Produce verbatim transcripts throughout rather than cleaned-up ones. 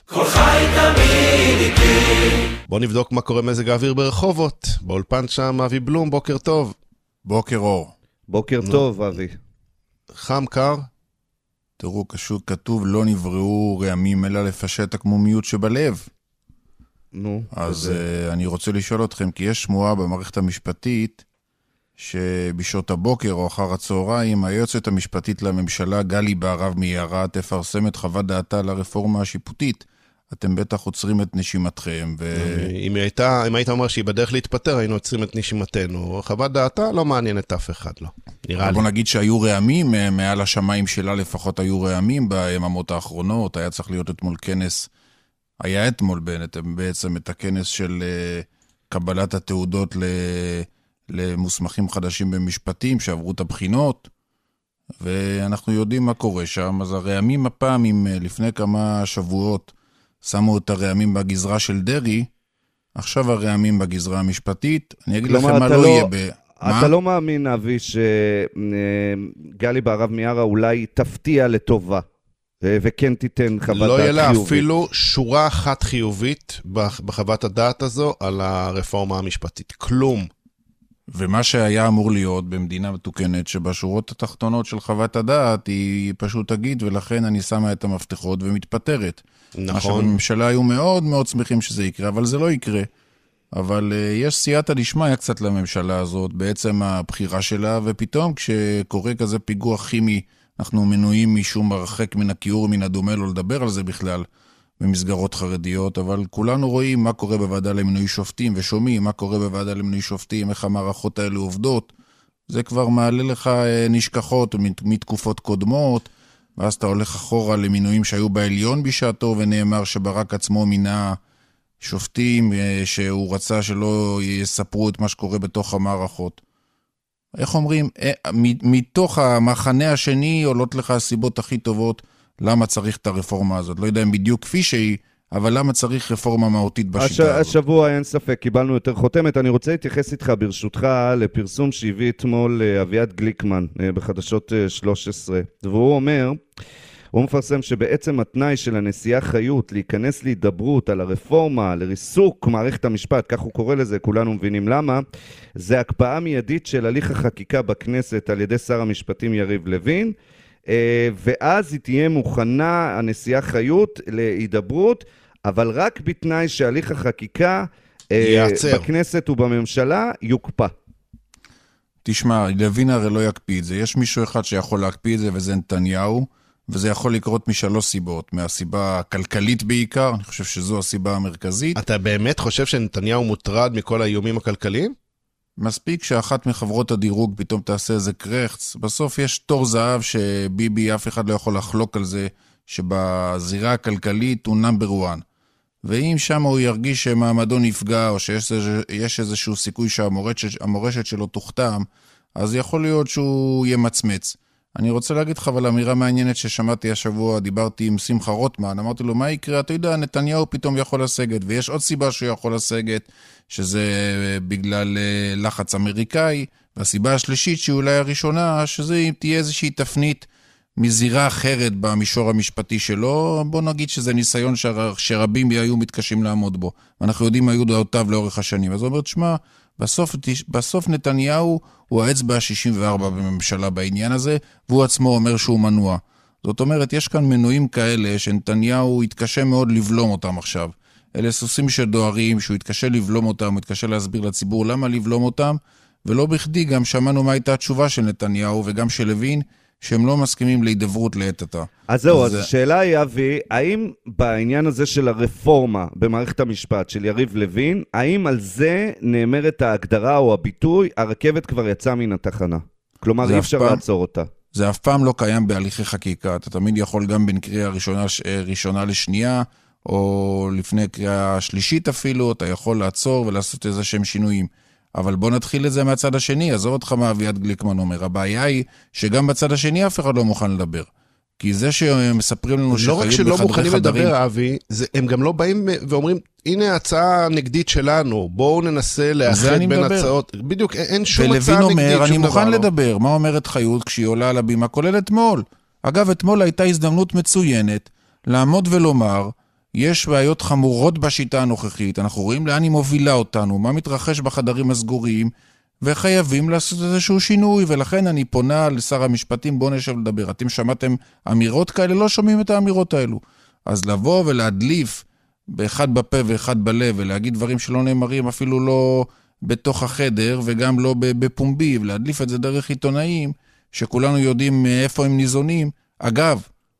כל חי תמיד איתי. בוא נבדוק מה קורה מזג האוויר ברחובות. באולפן שם אבי בלום, בוקר טוב. בוקר אור. בוקר טוב, אבי. חם, קר? תראו, כתוב לא נבראו רעמים אלא לפשט הקמומיות שבלב. נו. אז uh, אני רוצה לשאול אתכם, כי יש שמועה במערכת המשפטית, שבשעות הבוקר או אחר הצהריים, היועצת המשפטית לממשלה גלי בהרב מיערה תפרסם את חוות דעתה לרפורמה השיפוטית. אתם בטח עוצרים את נשימתכם. ו... אם הייתה, אם היית אומר שהיא בדרך להתפטר, היינו עוצרים את נשימתנו. חוות דעתה לא מעניינת אף אחד, לא. נראה לי. בוא נגיד שהיו רעמים, מעל השמיים שלה לפחות היו רעמים ביממות האחרונות. היה צריך להיות אתמול כנס, היה אתמול בעצם את הכנס של קבלת התעודות למוסמכים חדשים במשפטים, שעברו את הבחינות, ואנחנו יודעים מה קורה שם. אז הרעמים הפעם, אם לפני כמה שבועות, שמו את הרעמים בגזרה של דרי, עכשיו הרעמים בגזרה המשפטית. אני אגיד לכם מה לא יהיה ב... אתה לא מאמין, אבי, שגלי בהרב מיערה אולי תפתיע לטובה, וכן תיתן חוות דעת חיובית? לא יהיה לה אפילו שורה אחת חיובית בחוות הדעת הזו על הרפורמה המשפטית. כלום. ומה שהיה אמור להיות במדינה מתוקנת, שבשורות התחתונות של חוות הדעת, היא פשוט תגיד, ולכן אני שמה את המפתחות ומתפטרת. נכון. מה שבממשלה היו מאוד מאוד שמחים שזה יקרה, אבל זה לא יקרה. אבל uh, יש סייעתא דשמיא קצת לממשלה הזאת, בעצם הבחירה שלה, ופתאום כשקורה כזה פיגוע כימי, אנחנו מנועים משום מרחק מן הכיור, מן הדומה, לא לדבר על זה בכלל, במסגרות חרדיות, אבל כולנו רואים מה קורה בוועדה למינוי שופטים, ושומעים מה קורה בוועדה למינוי שופטים, איך המערכות האלה עובדות. זה כבר מעלה לך נשכחות מתקופות קודמות, ואז אתה הולך אחורה למינויים שהיו בעליון בשעתו, ונאמר שברק עצמו מינה שופטים, שהוא רצה שלא יספרו את מה שקורה בתוך המערכות. איך אומרים? מתוך המחנה השני עולות לך הסיבות הכי טובות, למה צריך את הרפורמה הזאת. לא יודע אם בדיוק כפי שהיא, אבל למה צריך רפורמה מהותית בשיטה הזאת. השבוע אין ספק, קיבלנו יותר חותמת. אני רוצה להתייחס איתך ברשותך לפרסום שהביא אתמול אביעד גליקמן בחדשות שלוש עשרה. והוא אומר, הוא מפרסם שבעצם התנאי של הנשיאה חיות להיכנס להידברות על הרפורמה, לריסוק מערכת המשפט, כך הוא קורא לזה, כולנו מבינים למה, זה הקפאה מיידית של הליך החקיקה בכנסת על ידי שר המשפטים יריב לוין, ואז היא תהיה מוכנה, הנשיאה חיות, להידברות, אבל רק בתנאי שהליך החקיקה יעצר. בכנסת ובממשלה יוקפא. תשמע, לוין הרי לא יקפיא את זה. יש מישהו אחד שיכול להקפיא את זה, וזה נתניהו, וזה יכול לקרות משלוש סיבות. מהסיבה הכלכלית בעיקר, אני חושב שזו הסיבה המרכזית. אתה באמת חושב שנתניהו מוטרד מכל האיומים הכלכליים? מספיק שאחת מחברות הדירוג פתאום תעשה איזה קרחץ. בסוף יש תור זהב שביבי, אף אחד לא יכול לחלוק על זה, שבזירה הכלכלית הוא נאמבר אחד. ואם שם הוא ירגיש שמעמדו נפגע, או שיש איזשהו סיכוי שהמורשת שלו תוכתם, אז יכול להיות שהוא ימצמץ. אני רוצה להגיד לך, אבל אמירה מעניינת ששמעתי השבוע, דיברתי עם שמחה רוטמן, אמרתי לו, מה יקרה? אתה יודע, נתניהו פתאום יכול לסגת, ויש עוד סיבה שהוא יכול לסגת, שזה בגלל לחץ אמריקאי, והסיבה השלישית שאולי הראשונה, שזה תהיה איזושהי תפנית מזירה אחרת במישור המשפטי שלו, בוא נגיד שזה ניסיון שרבים היו מתקשים לעמוד בו, ואנחנו יודעים מה היו דעותיו לאורך השנים, אז הוא אומר, תשמע, בסוף, בסוף נתניהו הוא האצבע ה-שישים וארבע בממשלה בעניין הזה, והוא עצמו אומר שהוא מנוע. זאת אומרת, יש כאן מנועים כאלה שנתניהו יתקשה מאוד לבלום אותם עכשיו. אלה סוסים שדוהרים, שהוא יתקשה לבלום אותם, הוא יתקשה להסביר לציבור למה לבלום אותם, ולא בכדי גם שמענו מה הייתה התשובה של נתניהו וגם של לוין, שהם לא מסכימים להידברות לעת עתה. אז זהו, אז השאלה היא, אבי, האם בעניין הזה של הרפורמה במערכת המשפט של יריב לוין, האם על זה נאמרת ההגדרה או הביטוי, הרכבת כבר יצאה מן התחנה? כלומר, אי אפשר לעצור אותה. זה אף פעם לא קיים בהליכי חקיקה. אתה תמיד יכול גם בין קריאה ראשונה, ראשונה לשנייה, או לפני קריאה שלישית אפילו, אתה יכול לעצור ולעשות איזה שהם שינויים. אבל בוא נתחיל את זה מהצד השני, עזוב אותך מה אביעד גליקמן אומר. הבעיה היא שגם בצד השני אף אחד לא מוכן לדבר. כי זה שמספרים לנו לא רק שלא מוכנים לדבר, אבי, זה, הם גם לא באים ואומרים, הנה הצעה נגדית שלנו, בואו ננסה לאחד בין הצעות. בדיוק, אין שום הצעה נגדית. ולוין אומר, אני מוכן לדבר. מה אומרת חיות כשהיא עולה על הבימה? כולל אתמול. אגב, אתמול הייתה הזדמנות מצוינת לעמוד ולומר, יש בעיות חמורות בשיטה הנוכחית, אנחנו רואים לאן היא מובילה אותנו, מה מתרחש בחדרים הסגוריים, וחייבים לעשות איזשהו שינוי, ולכן אני פונה לשר המשפטים, בואו נשב לדבר. אתם שמעתם אמירות כאלה, לא שומעים את האמירות האלו. אז לבוא ולהדליף באחד בפה ואחד בלב, ולהגיד דברים שלא נאמרים אפילו לא בתוך החדר, וגם לא בפומבי, ולהדליף את זה דרך עיתונאים, שכולנו יודעים איפה הם ניזונים. אגב,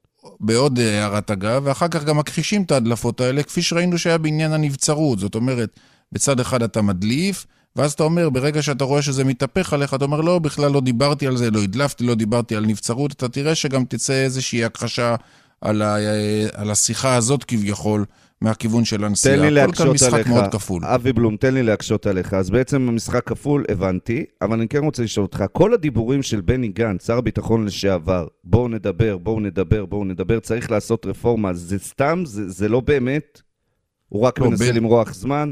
בעוד הערת אגב, ואחר כך גם מכחישים את ההדלפות האלה, כפי שראינו שהיה בעניין הנבצרות. זאת אומרת, בצד אחד אתה מדליף, ואז אתה אומר, ברגע שאתה רואה שזה מתהפך עליך, אתה אומר, לא, בכלל לא דיברתי על זה, לא הדלפתי, לא דיברתי על נבצרות, אתה תראה שגם תצא איזושהי הכחשה על, ה, על השיחה הזאת כביכול, מהכיוון של הנסיעה. תן לי להקשות עליך, כפול. אבי בלום, תן לי להקשות עליך. אז בעצם המשחק כפול הבנתי, אבל אני כן רוצה לשאול אותך, כל הדיבורים של בני גנץ, שר הביטחון לשעבר, בואו נדבר, בואו נדבר, בואו נדבר, צריך לעשות רפורמה, זה סתם, זה, זה לא באמת, הוא רק לא מנסה בן... למרוח זמן.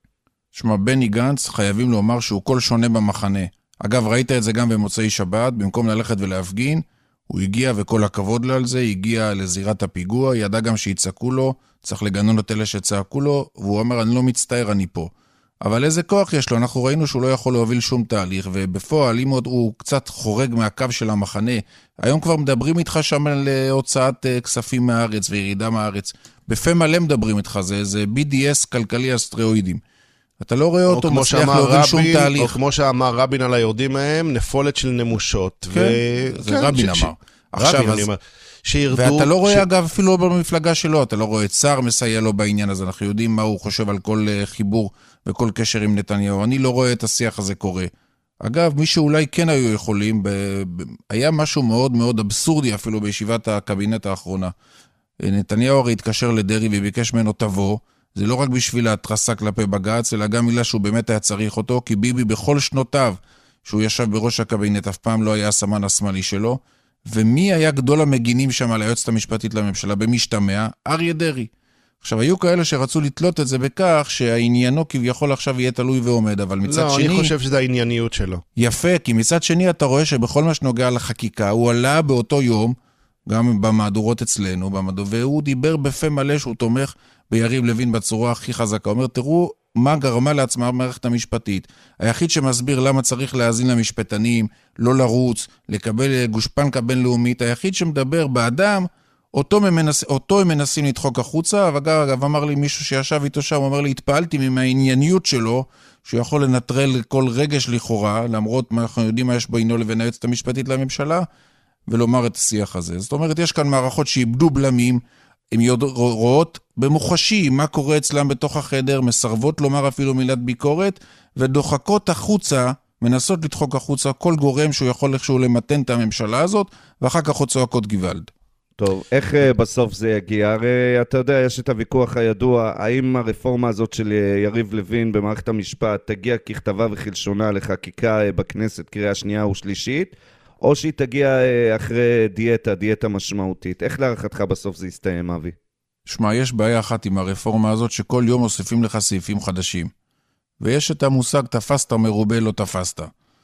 שמה, בני גנץ חייבים לומר שהוא כל שונה במחנה. אגב, ראית את זה גם במוצאי שבת, במקום ללכת ולהפגין, הוא הגיע וכל הכבוד לו על זה, הגיע לזירת הפיגוע, ידע גם שיצעקו לו, צריך לגנון את אלה שצעקו לו, והוא אמר, אני לא מצטער, אני פה. אבל איזה כוח יש לו? אנחנו ראינו שהוא לא יכול להוביל שום תהליך, ובפועל, אם עוד הוא קצת חורג מהקו של המחנה, היום כבר מדברים איתך שם על הוצאת כספים מהארץ וירידה מהארץ. בפה מלא מדברים איתך, זה, זה בי די אס כלכלי אסטרואידים. אתה לא רואה אותו מצליח להוביל שום תהליך. או כמו שאמר רבין על היורדים מהם, נפולת של נמושות. כן, ו... זה כן, רבין ש... אמר. עכשיו, רבין אז... אני אומר. שירדו... ואתה לא רואה, ש... אגב, אפילו במפלגה שלו, אתה לא רואה את שר מסייע לו בעניין הזה, אנחנו יודעים מה הוא חושב על כל חיבור וכל קשר עם נתניהו. אני לא רואה את השיח הזה קורה. אגב, מי שאולי כן היו יכולים, ב... היה משהו מאוד מאוד אבסורדי אפילו בישיבת הקבינט האחרונה. נתניהו הרי התקשר לדרי וביקש ממנו תבוא, זה לא רק בשביל ההתרסה כלפי בג"ץ, אלא גם מילה שהוא באמת היה צריך אותו, כי ביבי בכל שנותיו, שהוא ישב בראש הקבינט, אף פעם לא היה הסמן השמאלי שלו, ומי היה גדול המגינים שם על היועצת המשפטית לממשלה במשתמע? אריה דרי. עכשיו, היו כאלה שרצו לתלות את זה בכך, שהעניינו כביכול עכשיו יהיה תלוי ועומד, אבל מצד לא, שני... לא, אני חושב שזה הענייניות שלו. יפה, כי מצד שני אתה רואה שבכל מה שנוגע לחקיקה, הוא עלה באותו יום, גם במהדורות אצלנו, במהדור, והוא דיבר בפה מלא שהוא תומך ביריב לוין בצורה הכי חזקה. הוא אומר, תראו מה גרמה לעצמה המערכת המשפטית. היחיד שמסביר למה צריך להאזין למשפטנים, לא לרוץ, לקבל גושפנקה בינלאומית, היחיד שמדבר באדם, אותו, ממנס, אותו הם מנסים לדחוק החוצה, אבל אגב אמר לי מישהו שישב איתו שם, הוא אומר לי, התפעלתי מהענייניות שלו, שהוא יכול לנטרל כל רגש לכאורה, למרות מה אנחנו יודעים מה יש בינו לבין היועצת המשפטית לממשלה, ולומר את השיח הזה. זאת אומרת, יש כאן מערכות שאיבדו בלמים, הן רואות במוחשי מה קורה אצלם בתוך החדר, מסרבות לומר אפילו מילת ביקורת, ודוחקות החוצה, מנסות לדחוק החוצה כל גורם שהוא יכול איכשהו למתן את הממשלה הזאת, ואחר כך עוד צועקות גוואלד. טוב, איך בסוף זה יגיע? הרי אתה יודע, יש את הוויכוח הידוע, האם הרפורמה הזאת של יריב לוין במערכת המשפט תגיע ככתבה וכלשונה לחקיקה בכנסת קריאה שנייה ושלישית, או שהיא תגיע אחרי דיאטה, דיאטה משמעותית. איך להערכתך בסוף זה יסתיים, אבי? שמע, יש בעיה אחת עם הרפורמה הזאת, שכל יום מוסיפים לך סעיפים חדשים. ויש את המושג, תפסת מרובה, לא תפסת.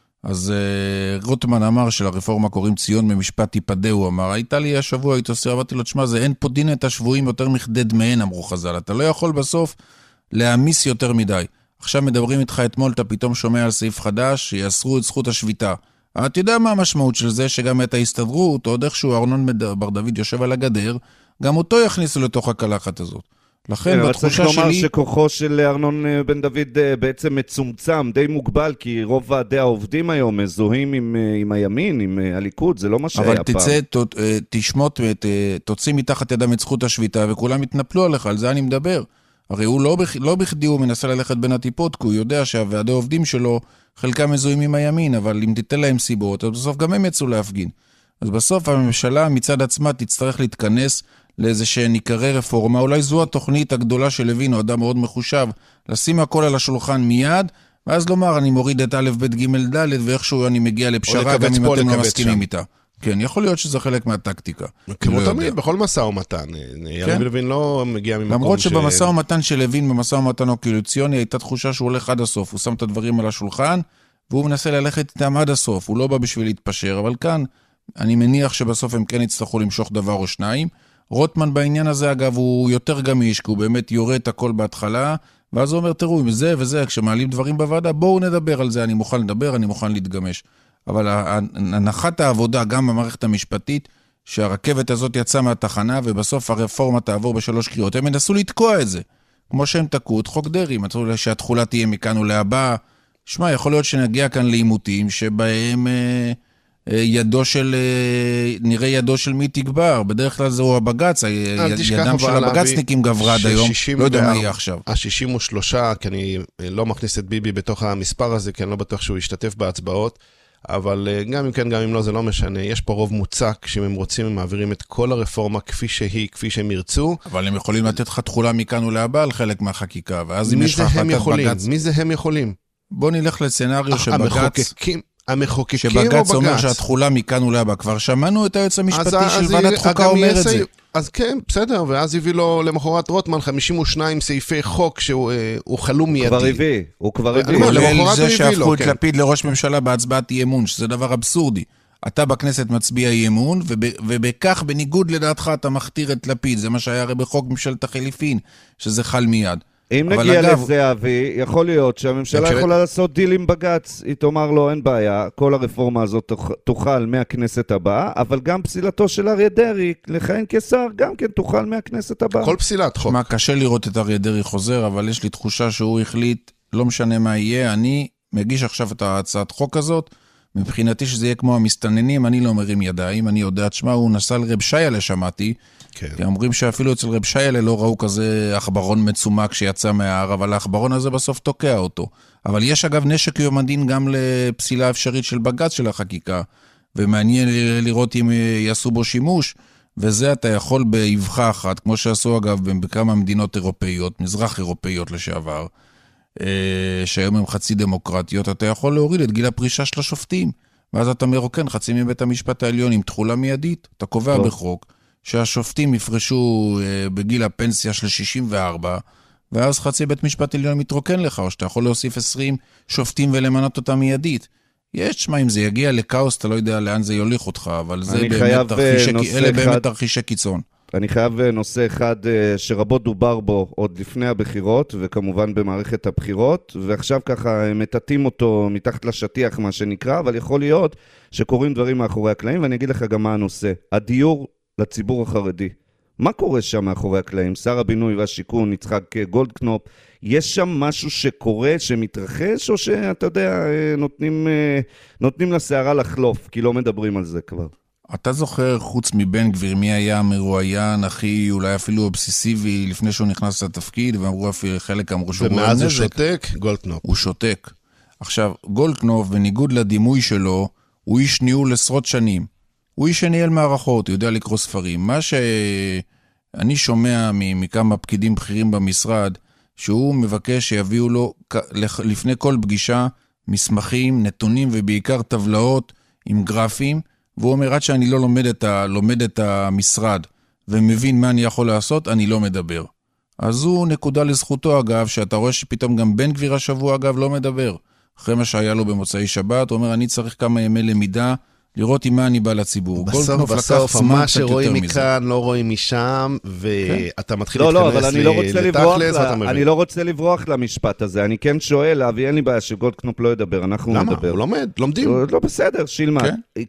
אז uh, רוטמן אמר שלרפורמה קוראים ציון ממשפט תיפדה, הוא אמר, הייתה לי השבוע, הייתי עושה, אמרתי לו, תשמע, זה אין פה דין את השבועים יותר מכדד מהן, אמרו חז"ל. אתה לא יכול בסוף להעמיס יותר מדי. עכשיו מדברים איתך אתמול, אתה פתאום שומע על סעיף חדש, שיאסרו את זכות השביתה. אתה יודע מה המשמעות של זה, שגם את ההסתדרות, או איכשהו ארנון בר דוד יושב על הגדר, גם אותו יכניסו לתוך הקלחת הזאת. לכן בתחושה שלי... צריך לומר שכוחו של ארנון בן דוד בעצם מצומצם, די מוגבל, כי רוב ועדי העובדים היום מזוהים עם, עם הימין, עם הליכוד, זה לא מה שהיה פעם. אבל תצא, ת, תשמות, ת, תוציא מתחת ידם את זכות השביתה, וכולם יתנפלו עליך, על זה אני מדבר. הרי הוא לא, לא בכדי הוא מנסה ללכת בין הטיפות, כי הוא יודע שהוועדי העובדים שלו, חלקם מזוהים עם הימין, אבל אם תיתן להם סיבות, אז בסוף גם הם יצאו להפגין. אז בסוף הממשלה מצד עצמה תצטרך להתכנס לאיזה שנקרא רפורמה, אולי זו התוכנית הגדולה של לוין, הוא אדם מאוד מחושב, לשים הכל על השולחן מיד, ואז לומר, אני מוריד את א' ב' ג' ד' ואיכשהו אני מגיע לפשרה, גם אם אתם לא מסכימים איתה. כן, יכול להיות שזה חלק מהטקטיקה. כמו תמיד, בכל מסע ומתן. יריב לוין לא מגיע ממקום ש... למרות שבמסע ומתן של לוין, במסע ומתן הקואליציוני, הייתה תחושה שהוא הולך עד הסוף, הוא שם את הדברים על השולחן, והוא מנסה ללכת איתם עד הסוף, הוא לא בא בשביל להתפשר, אבל כאן אני מניח שבסוף הם כן יצטרכו למשוך דבר או שניים. רוטמן בעניין הזה, אגב, הוא יותר גמיש, כי הוא באמת יורה את הכל בהתחלה, ואז הוא אומר, תראו, עם זה וזה, כשמעלים דברים בוועדה, בואו נדבר על זה, אני מוכן לדבר, אני מוכן להתגמש. אבל הנחת העבודה, גם במערכת המשפטית, שהרכבת הזאת יצאה מהתחנה, ובסוף הרפורמה תעבור בשלוש קריאות. הם ינסו לתקוע את זה, כמו שהם תקעו את חוק דרעי, מצאו שהתחולה תהיה מכאן ולהבא. שמע, יכול להיות שנגיע כאן לעימותים, שבהם אה, אה, ידו של, אה, נראה ידו של מי תגבר. בדרך כלל זהו הבגץ, ידם של הבגצניקים גברה עד היום, לא יודע מה יהיה עכשיו. ה-שישים ושלוש, כי אני לא מכניס את ביבי בתוך המספר הזה, כי אני לא בטוח שהוא ישתתף בהצבעות, אבל גם אם כן, גם אם לא, זה לא משנה. יש פה רוב מוצק, שאם הם רוצים, הם מעבירים את כל הרפורמה כפי שהיא, כפי שהם ירצו. אבל הם יכולים לתת לך תחולה מכאן ולהבא על חלק מהחקיקה, ואז אם יש לך החלטת בגץ... מי זה הם יכולים? בוא נלך לסצנריו שבגץ... המחוקקים, המחוקקים שבגץ או בגץ? אומר שהתחולה מכאן ולהבא. כבר שמענו את היועץ המשפטי של ועדת חוקה אומר את זה. אז כן, בסדר, ואז הביא לו למחרת רוטמן חמישים ושניים סעיפי חוק שהוא חלום מיידי. כבר הביא, הוא כבר הביא. כולל זה שהפכו את לפיד לראש ממשלה בהצבעת אי אמון, שזה דבר אבסורדי. אתה בכנסת מצביע אי אמון, ובכך, בניגוד לדעתך, אתה מכתיר את לפיד. זה מה שהיה הרי בחוק ממשלת החליפין, שזה חל מיד. אם נגיע אגב, לזה, אבי, יכול להיות שהממשלה יכולה יכולה לעשות דיל עם בגץ, היא תאמר לו, אין בעיה, כל הרפורמה הזאת תוכל מהכנסת הבאה, אבל גם פסילתו של אריה דרעי לכהן כשר, גם כן תוכל מהכנסת הבאה. כל פסילת חוק. מה, קשה לראות את אריה דרעי חוזר, אבל יש לי תחושה שהוא החליט, לא משנה מה יהיה, אני מגיש עכשיו את ההצעת חוק הזאת, מבחינתי שזה יהיה כמו המסתננים, אני לא מרים ידיים, אני יודע, תשמע, הוא נסע לרב שיילה, שמעתי, כן. כי אומרים שאפילו אצל רב שיילה לא ראו כזה אכברון מצומק שיצא מההר, אבל האכברון הזה בסוף תוקע אותו. אבל יש אגב נשק יומדין גם לפסילה אפשרית של בגץ של החקיקה, ומעניין לראות אם יעשו בו שימוש, וזה אתה יכול באבחה אחת, כמו שעשו אגב בכמה מדינות אירופאיות, מזרח אירופאיות לשעבר, שהיום הם חצי דמוקרטיות, אתה יכול להוריד את גיל הפרישה של השופטים, ואז אתה מרוקן חצי מבית המשפט העליון עם תחולה מיידית. אתה קובע טוב. בחוק שהשופטים יפרשו בגיל הפנסיה של שישים וארבע, ואז חצי בית משפט עליון מתרוקן לך, או שאתה יכול להוסיף עשרים שופטים ולמנות אותם מיידית. יש, שמה, אם זה יגיע לקאוס, אתה לא יודע לאן זה יוליך אותך, אבל זה באמת תרחישי, אלה באמת תרחישי קיצון. אני חייב נושא אחד שרבות דובר בו עוד לפני הבחירות, וכמובן במערכת הבחירות, ועכשיו ככה מטטים אותו מתחת לשטיח, מה שנקרא, אבל יכול להיות שקורים דברים מאחורי הקלעים, ואני אגיד לך גם מה הנושא. הדיור לציבור החרדי. מה קורה שם מאחורי הקלעים? שר הבינוי והשיכון, יצחק גולדקנופ, יש שם משהו שקורה, שמתרחש, או שאתה יודע, נותנים, נותנים לשערה לחלוף, כי לא מדברים על זה כבר? אתה זוכר, חוץ מבן גביר, מי היה המרואיין הכי, אולי אפילו אובססיבי, לפני שהוא נכנס לתפקיד, ואמרו אפילו, חלק אמרו שהוא רואה נזק. ומאז הוא שותק, גולדקנופ. הוא שותק. עכשיו, גולדקנופ, בניגוד לדימוי שלו, הוא איש ניהול עשרות שנים. הוא איש שניהל מערכות, הוא יודע לקרוא ספרים. מה שאני שומע מכמה פקידים בכירים במשרד, שהוא מבקש שיביאו לו, לפני כל פגישה, מסמכים, נתונים ובעיקר טבלאות עם גרפים, והוא אומר, עד שאני לא לומד את, ה, לומד את המשרד ומבין מה אני יכול לעשות, אני לא מדבר. אז זו נקודה לזכותו, אגב, שאתה רואה שפתאום גם בן גביר השבוע, אגב, לא מדבר. אחרי מה שהיה לו במוצאי שבת, הוא אומר, אני צריך כמה ימי למידה, לראות עם מה אני בא לציבור. בסוף, בסוף, מה שרואים מכאן, לא רואים משם, ואתה מתחיל להתכנס לתכלס, אני לא רוצה לברוח למשפט הזה, אני כן שואל, אבי, אין לי בעיה שגולדקנופ לא ידבר, אנחנו נדבר. למה? הוא לומד, לומדים. לא בסדר, שילמד.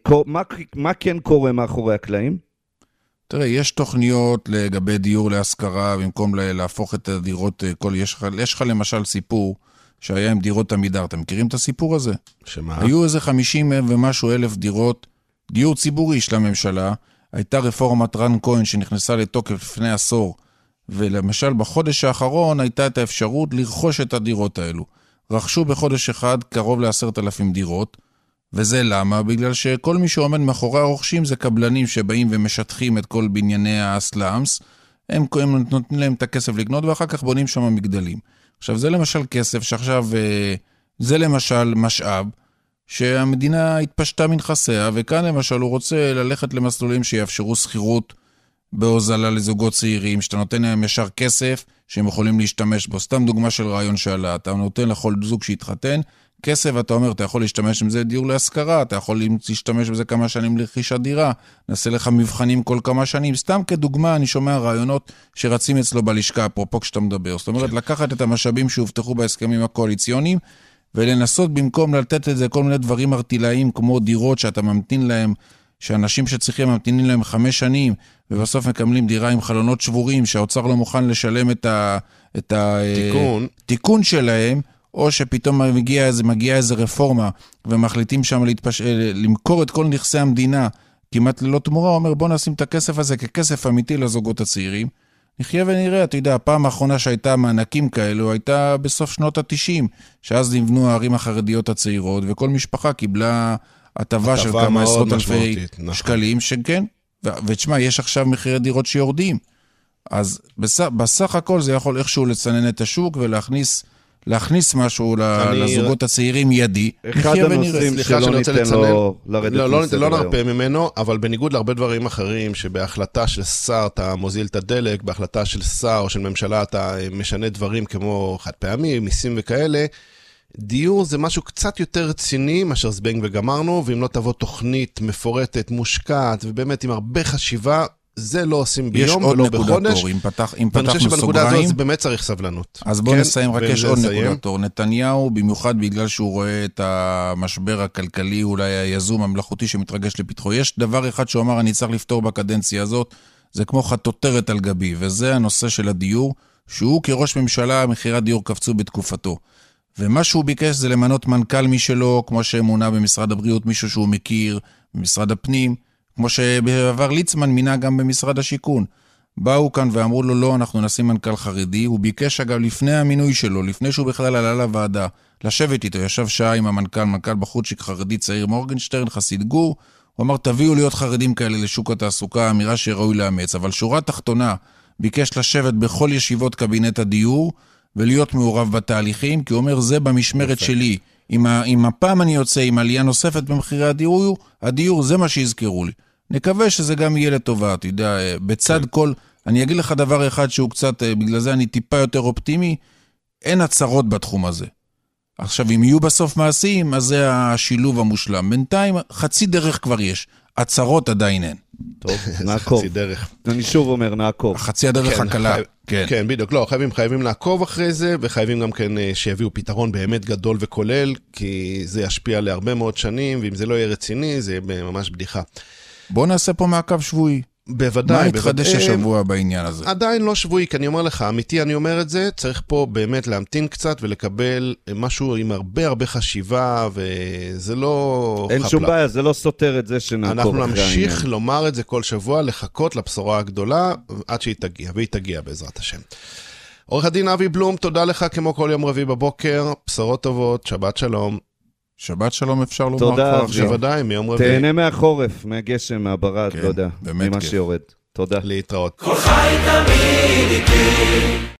מה כן קורה מאחורי הקלעים? תראה, יש תוכניות לגבי דיור להשכרה, במקום להפוך את הדירות, יש לך למשל סיפור, שהיה עם דירות עמידר. אתם מכירים את הסיפור הזה? שמה? היו איזה חמישים ומשהו אלף דירות, דיור ציבורי של הממשלה, הייתה רפורמת רן כהן שנכנסה לתוקף לפני עשור, ולמשל בחודש האחרון הייתה את האפשרות לרכוש את הדירות האלו. רכשו בחודש אחד קרוב לעשרת אלפים דירות, וזה למה? בגלל שכל מי שעומד מאחורי הרוכשים זה קבלנים שבאים ומשטחים את כל בנייני הסלאמס, הם, הם נותנים להם את הכסף לקנות, ואחר כך בונים שם מגדלים. עכשיו, זה למשל כסף שעכשיו, זה למשל משאב, שהמדינה התפשטה מנכסיה, וכאן למשל הוא רוצה ללכת למסלולים שיאפשרו שכירות בהוזלה לזוגות צעירים, שאתה נותן להם ישר כסף שהם יכולים להשתמש בו. סתם דוגמה של רעיון שעלה, אתה נותן לכל זוג שהתחתן, כסף, אתה אומר, אתה יכול להשתמש עם זה דיור להשכרה, אתה יכול להשתמש בזה כמה שנים לרכישת דירה, נעשה לך מבחנים כל כמה שנים. סתם כדוגמה, אני שומע רעיונות שרצים אצלו בלשכה, אפרופו כשאתה מדבר. זאת אומרת, לקחת את המשאבים שהובטחו בהסכמים הקואליציוניים, ולנסות במקום לתת את זה כל מיני דברים ארטילאיים, כמו דירות שאתה ממתין להם, שאנשים שצריכים ממתינים להם חמש שנים, ובסוף מקבלים דירה עם חלונות שבורים, שהאוצר לא מוכן לשלם את ה... את תיקון. התיקון שלהם, או שפתאום מגיע איזה, מגיע איזה רפורמה, ומחליטים שם להתפש... למכור את כל נכסי המדינה, כמעט ללא תמורה, הוא אומר, בוא נשים את הכסף הזה ככסף אמיתי לזוגות הצעירים, נחיה ונראה, אתה יודע, הפעם האחרונה שהייתה מענקים כאלו, הייתה בסוף שנות ה-תשעים, שאז נבנו הערים החרדיות הצעירות, וכל משפחה קיבלה הטבה של כמה עשרות אלפי שקלים, שכן, ותשמע, יש עכשיו מחירי דירות שיורדים, אז בסך, בסך הכל זה יכול איכשהו לצנן את השוק, ולהכניס להכניס משהו לזוגות הצעירים ידי. אחד הנושאים שלא ניתן לו לרדת מסדר היום. לא נרפה ממנו, אבל בניגוד להרבה דברים אחרים, שבהחלטה של שר אתה מוזיל את הדלק, בהחלטה של שר או של ממשלה אתה משנה דברים כמו חד פעמי, מיסים וכאלה, דיור זה משהו קצת יותר רציני מאשר זבנג וגמרנו, ואם לא תבוא תוכנית מפורטת, מושקעת, ובאמת עם הרבה חשיבה, זה לא עושים ביום ולא בחודש. אם פתח, אם ואני חושב פתחנו שבנקודה סוגריים, הזאת זה באמת צריך סבלנות. אז בואו כן? נסיים, רק יש עוד נסיים. נקודת אור. נתניהו, במיוחד בגלל שהוא רואה את המשבר הכלכלי, אולי היזום המלאכותי שמתרגש לפתחו. יש דבר אחד שהוא אמר, אני צריך לפתור בקדנציה הזאת, זה כמו חתותרת על גבי, וזה הנושא של הדיור, שהוא כראש ממשלה, מחירי הדיור קפצו בתקופתו. ומה שהוא ביקש זה למנות מנכ"ל משלו, כמו שמונה במשרד הבריאות, מישהו שהוא מכיר, במשרד הפנים, כמו שבעבר ליצמן מינה גם במשרד השיכון. באו כאן ואמרו לו, לא, אנחנו נשים מנכ"ל חרדי. הוא ביקש אגב לפני המינוי שלו, לפני שהוא בכלל עלה לוועדה, לשבת איתו, ישב שעה עם המנכ"ל, מנכ"ל בחודשיק חרדי צעיר מורגנשטרן, חסיד גור. הוא אמר, תביאו להיות חרדים כאלה לשוק התעסוקה, אמירה שראוי לאמץ. אבל שורה תחתונה, ביקש לשבת בכל ישיבות קבינט הדיור, ולהיות מעורב בתהליכים, כי הוא אומר, זה במשמרת שלי. אם, אם הפעם אני יוצא עם עלייה נוספת במחירי הדיור, הדיור זה מה שיזכרו לי. נקווה שזה גם יהיה לטובה, אתה יודע, בצד כן. כל, אני אגיד לך דבר אחד שהוא קצת, בגלל זה אני טיפה יותר אופטימי, אין הצרות בתחום הזה. עכשיו, אם יהיו בסוף מעשיים, אז זה השילוב המושלם. בינתיים, חצי דרך כבר יש. הצרות עדיין אין. טוב, נעקוב. חצי דרך. אני שוב אומר, נעקוב. חצי הדרך כן, הקלה. חי... כן. כן, בדיוק. לא, חייבים, חייבים לעקוב אחרי זה, וחייבים גם כן שיביאו פתרון באמת גדול וכולל, כי זה ישפיע להרבה מאוד שנים, ואם זה לא יהיה רציני, זה יהיה ממש בדיחה. בוא נעשה פה מעקב שבועי. בוודאי. מה יתחדש השבוע בעניין הזה? עדיין לא שבועי, כי אני אומר לך, אמיתי אני אומר את זה, צריך פה באמת להמתין קצת ולקבל משהו עם הרבה הרבה חשיבה, וזה לא אין חפלה. שום בעיה, זה לא סותר את זה שנעקוב אחרי העניין. אנחנו נמשיך לומר את זה כל שבוע, לחכות לבשורה הגדולה, עד שהיא תגיע, והיא תגיע בעזרת השם. עורך הדין אבי בלום, תודה לך כמו כל יום רביעי בבוקר, בשורות טובות, שבת שלום. שבת שלום אפשר לומר תודה, כבר עכשיו. בוודאי, מיום רביעי. תהנה מהחורף, מהגשם, מהברד, כן, לא יודע, באמת ממה כן. שיורד. תודה. להתראות. כל חי תמיד איתי